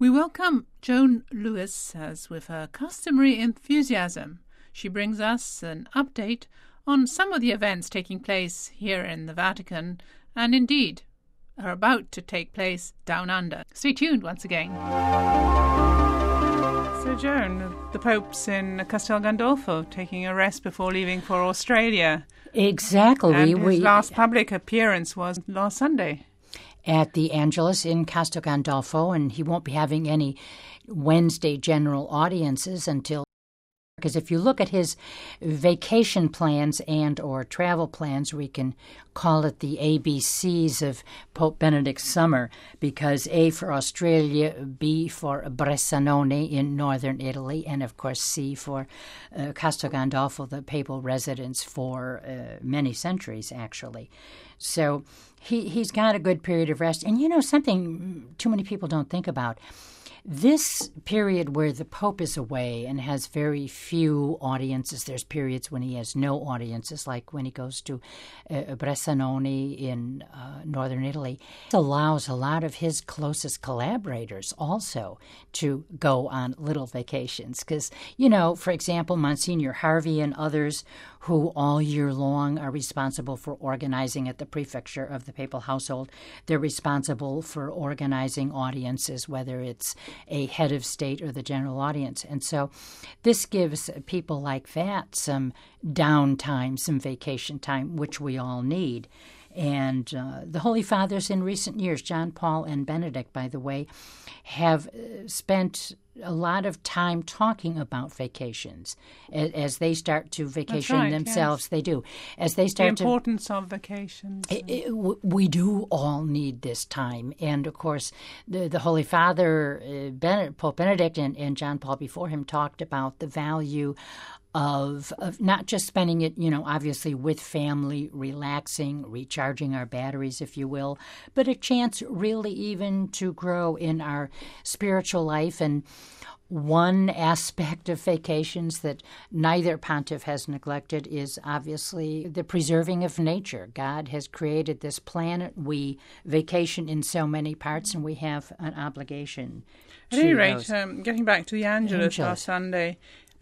We welcome Joan Lewis as with her customary enthusiasm. She brings us an update on some of the events taking place here in the Vatican and indeed are about to take place down under. Stay tuned once again. So Joan, the Pope's in Castel Gandolfo taking a rest before leaving for Australia. Exactly. And his last public appearance was last Sunday. At the Angelus in Castel Gandolfo, and he won't be having any Wednesday general audiences until, because if you look at his vacation plans and or travel plans, we can call it the ABCs of Pope Benedict's summer, because A for Australia, B for Bressanone in northern Italy, and of course C for Castel Gandolfo, the papal residence for many centuries actually. So he's got a good period of rest. And you know something too many people don't think about? This period where the Pope is away and has very few audiences, there's periods when he has no audiences, like when he goes to Bressanone in northern Italy. It allows a lot of his closest collaborators also to go on little vacations. Because, you know, for example, Monsignor Harvey and others who all year long are responsible for organizing at the prefecture of the papal household. They're responsible for organizing audiences, whether it's a head of state or the general audience. And so this gives people like that some downtime, some vacation time, which we all need. And the Holy Fathers in recent years, John Paul and Benedict, by the way, have spent a lot of time talking about vacations. As they start to vacation themselves, yes. They do. As they start the importance of vacations. We do all need this time. And, of course, the Holy Father, Pope Benedict and John Paul before him, talked about the value of not just spending it, you know, obviously with family, relaxing, recharging our batteries, if you will, but a chance really even to grow in our spiritual life. And one aspect of vacations that neither pontiff has neglected is obviously the preserving of nature. God has created this planet. We vacation in so many parts, and we have an obligation. At any rate, getting back to the Angelus last Sunday,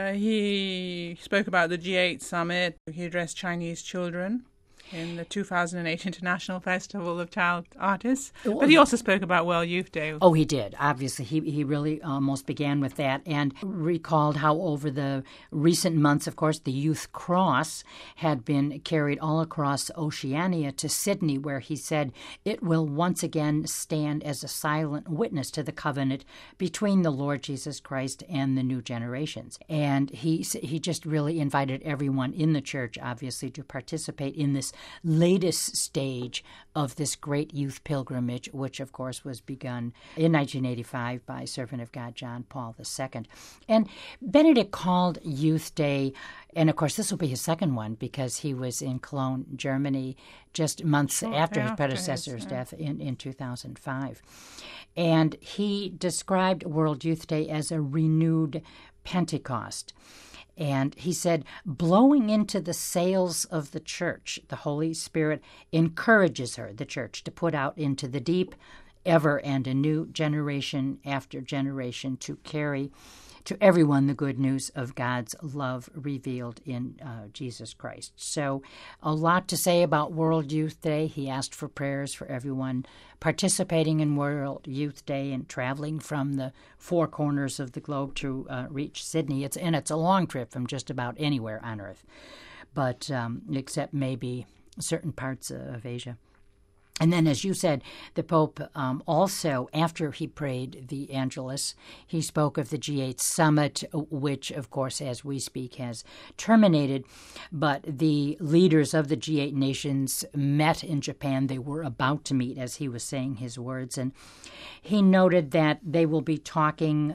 he spoke about the G8 summit. He addressed Chinese children in the 2008 International Festival of Child Artists. But he also spoke about World Youth Day. Oh, he did. Obviously, he really almost began with that and recalled how over the recent months, of course, the Youth Cross had been carried all across Oceania to Sydney, where he said it will once again stand as a silent witness to the covenant between the Lord Jesus Christ and the new generations. And he just really invited everyone in the church, obviously, to participate in this latest stage of this great youth pilgrimage, which, of course, was begun in 1985 by Servant of God John Paul II. And Benedict called Youth Day, and, of course, this will be his second one because he was in Cologne, Germany, just months after his predecessor's death in 2005. And he described World Youth Day as a renewed Pentecost. And he said, blowing into the sails of the church, the Holy Spirit encourages her, the church, to put out into the deep ever and anew, generation after generation, to carry to everyone the good news of God's love revealed in Jesus Christ. So a lot to say about World Youth Day. He asked for prayers for everyone participating in World Youth Day and traveling from the four corners of the globe to reach Sydney. It's a long trip from just about anywhere on Earth, but except maybe certain parts of Asia. And then, as you said, the Pope also, after he prayed the Angelus, he spoke of the G8 summit, which, of course, as we speak, has terminated. But the leaders of the G8 nations met in Japan. They were about to meet, as he was saying his words. And he noted that they will be talking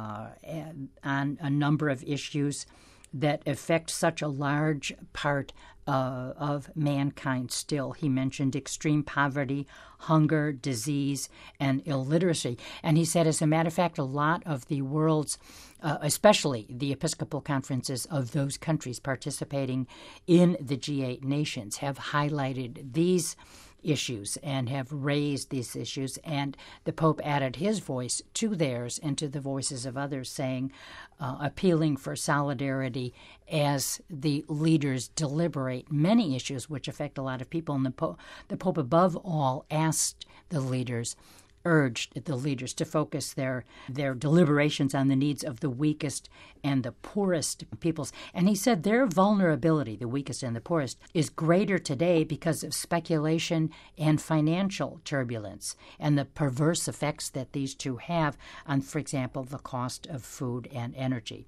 on a number of issues that affect such a large part of mankind still. He mentioned extreme poverty, hunger, disease, and illiteracy. And he said, as a matter of fact, a lot of the world's, especially the Episcopal conferences of those countries participating in the G8 nations, have highlighted these issues and have raised these issues, and the Pope added his voice to theirs and to the voices of others, saying, appealing for solidarity as the leaders deliberate many issues which affect a lot of people. And the Pope above all urged the leaders to focus their deliberations on the needs of the weakest and the poorest peoples. And he said their vulnerability, the weakest and the poorest, is greater today because of speculation and financial turbulence and the perverse effects that these two have on, for example, the cost of food and energy.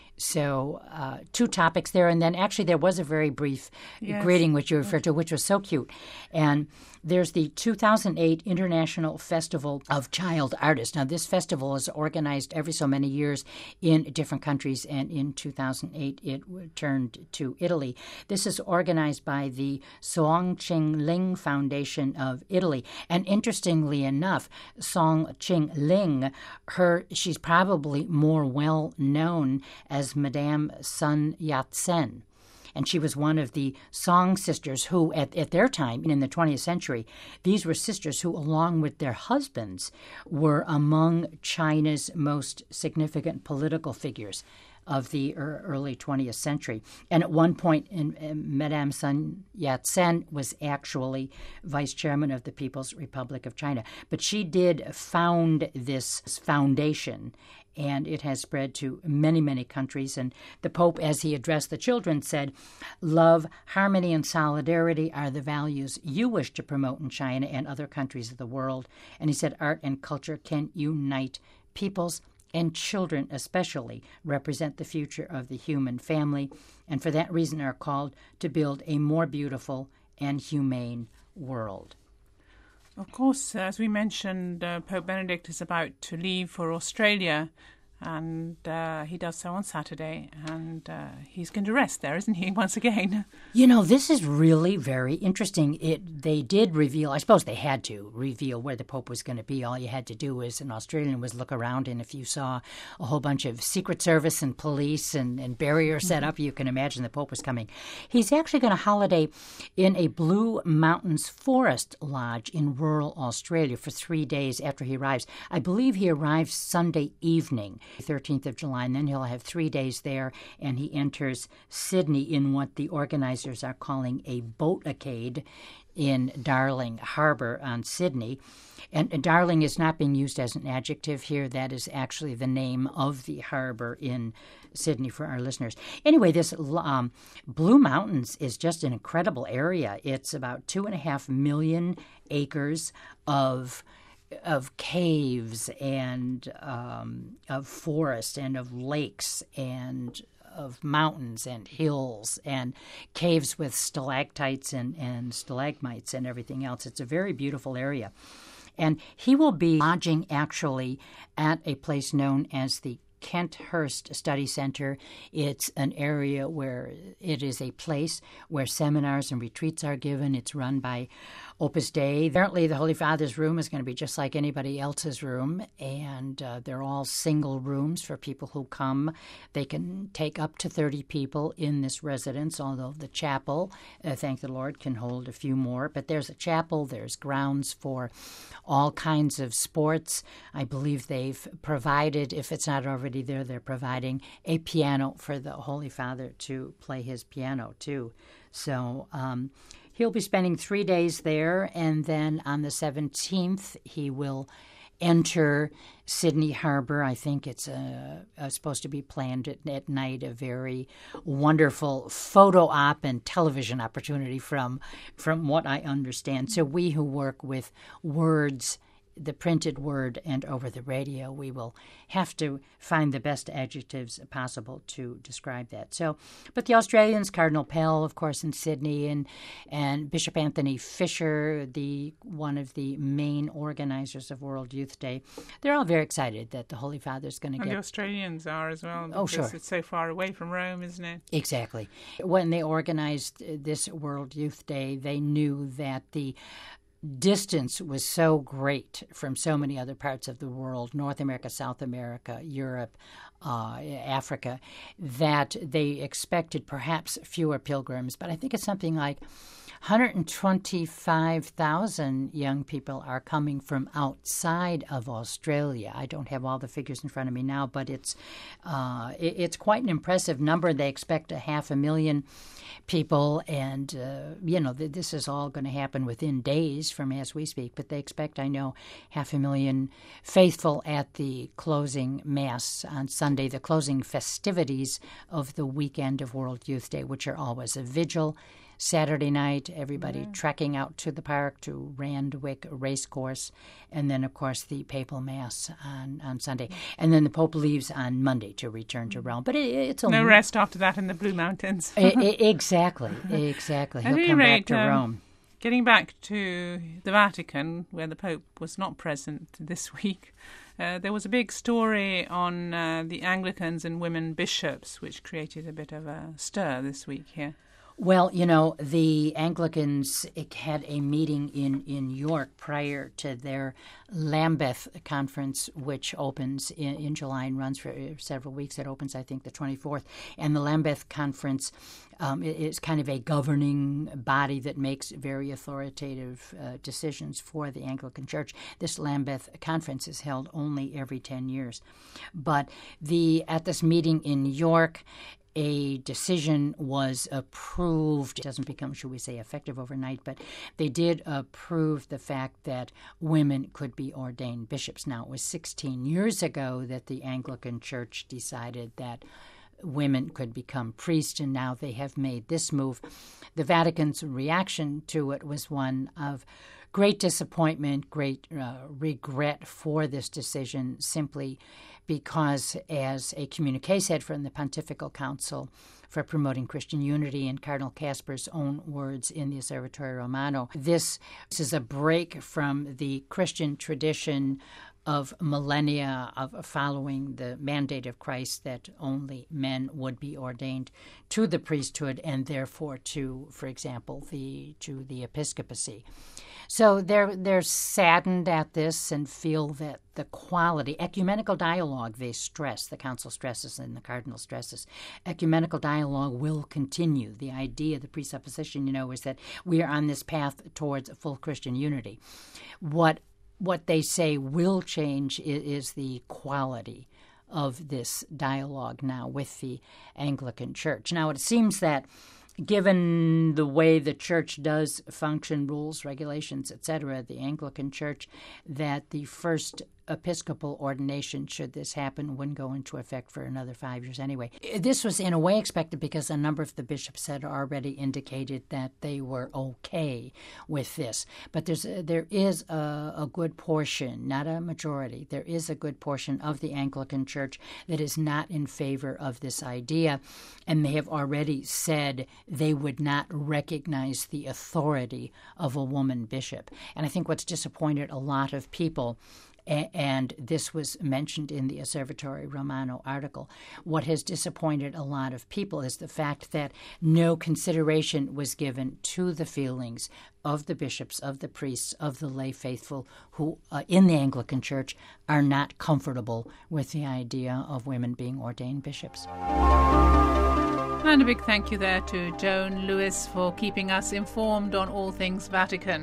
So 2 topics there. And then actually there was a very brief greeting, which you referred to, which was so cute. And there's the 2008 International Festival of Child Artists. Now, this festival is organized every so many years in different countries, and in 2008 it returned to Italy. This is organized by the Song Ching Ling Foundation of Italy. And interestingly enough, Song Ching Ling, she's probably more well known as Madame Sun Yat-sen. And she was one of the Song sisters who, at their time, in the 20th century, these were sisters who, along with their husbands, were among China's most significant political figures of the early 20th century. And at one point, Madame Sun Yat-sen was actually vice chairman of the People's Republic of China. But she did found this foundation, and it has spread to many, many countries. And the Pope, as he addressed the children, said, "Love, harmony, and solidarity are the values you wish to promote in China and other countries of the world." And he said, "Art and culture can unite peoples, and children especially represent the future of the human family, and for that reason are called to build a more beautiful and humane world." Of course, as we mentioned, Pope Benedict is about to leave for Australia, and he does so on Saturday, and he's going to rest there, isn't he, once again? You know, this is really very interesting. They did reveal, I suppose they had to reveal where the Pope was going to be. All you had to do as an Australian was look around, and if you saw a whole bunch of Secret Service and police and barriers set up, you can imagine the Pope was coming. He's actually going to holiday in a Blue Mountains Forest Lodge in rural Australia for 3 days after he arrives. I believe he arrives Sunday evening, 13th of July, and then he'll have 3 days there, and he enters Sydney in what the organizers are calling a boatacade in Darling Harbour on Sydney. And Darling is not being used as an adjective here. That is actually the name of the harbour in Sydney for our listeners. Anyway, this Blue Mountains is just an incredible area. It's about 2.5 million acres of caves and of forest and of lakes and of mountains and hills and caves with stalactites and stalagmites and everything else. It's a very beautiful area. And he will be lodging actually at a place known as the Kent Hurst Study Center. It's an area where it is a place where seminars and retreats are given. It's run by Opus Dei. Apparently, the Holy Father's room is going to be just like anybody else's room, and they're all single rooms for people who come. They can take up to 30 people in this residence, although the chapel, thank the Lord, can hold a few more. But there's a chapel, there's grounds for all kinds of sports. I believe they've provided, if it's not already there, they're providing a piano for the Holy Father to play his piano, too. So he'll be spending 3 days there, and then on the 17th, he will enter Sydney Harbour. I think it's supposed to be planned at night, a very wonderful photo op and television opportunity from what I understand. So we who work with words, the printed word and over the radio, we will have to find the best adjectives possible to describe that. So, but the Australians, Cardinal Pell, of course, in Sydney, and Bishop Anthony Fisher, one of the main organizers of World Youth Day, they're all very excited that the Holy Father's going to get... And the Australians are as well. Oh, sure. It's so far away from Rome, isn't it? Exactly. When they organized this World Youth Day, they knew that the distance was so great from so many other parts of the world, North America, South America, Europe, Africa, that they expected perhaps fewer pilgrims. But I think it's something like 125,000 young people are coming from outside of Australia. I don't have all the figures in front of me now, but it's quite an impressive number. They expect 500,000 people, and this is all going to happen within days from as we speak. But they expect, I know, 500,000 faithful at the closing Mass on Sunday, the closing festivities of the weekend of World Youth Day, which are always a vigil. Saturday night, everybody trekking out to the park, to Randwick Racecourse, and then, of course, the Papal Mass on Sunday. And then the Pope leaves on Monday to return to Rome. But it's a... No rest after that in the Blue Mountains. Exactly. He'll come back to Rome. Getting back to the Vatican, where the Pope was not present this week, there was a big story on the Anglicans and women bishops, which created a bit of a stir this week here. Well, the Anglicans had a meeting in York prior to their Lambeth conference, which opens in July and runs for several weeks. It opens, I think, the 24th. And the Lambeth conference is kind of a governing body that makes very authoritative decisions for the Anglican Church. This Lambeth conference is held only every 10 years. But at this meeting in York, a decision was approved. It doesn't become, should we say, effective overnight, but they did approve the fact that women could be ordained bishops. Now, it was 16 years ago that the Anglican Church decided that women could become priests, and now they have made this move. The Vatican's reaction to it was one of great disappointment, great regret for this decision, simply because, as a communique said from the Pontifical Council for Promoting Christian Unity, in Cardinal Casper's own words in the Osservatore Romano, this is a break from the Christian tradition of millennia of following the mandate of Christ that only men would be ordained to the priesthood and therefore to, for example, the episcopacy. So they're saddened at this and feel that the quality, ecumenical dialogue, they stress, the council stresses and the cardinal stresses, ecumenical dialogue will continue. The idea, the presupposition, is that we are on this path towards full Christian unity. What they say will change is the quality of this dialogue now with the Anglican Church. Now, it seems that given the way the Church does function, rules, regulations, etc., the Anglican Church, that the first episcopal ordination, should this happen, wouldn't go into effect for another 5 years anyway. This was in a way expected because a number of the bishops had already indicated that they were okay with this. But there is a good portion, not a majority, there is a good portion of the Anglican Church that is not in favor of this idea, and they have already said they would not recognize the authority of a woman bishop. And I think what's disappointed a lot of people, and this was mentioned in the Osservatore Romano article, what has disappointed a lot of people is the fact that no consideration was given to the feelings of the bishops, of the priests, of the lay faithful who, in the Anglican Church, are not comfortable with the idea of women being ordained bishops. And a big thank you there to Joan Lewis for keeping us informed on all things Vatican.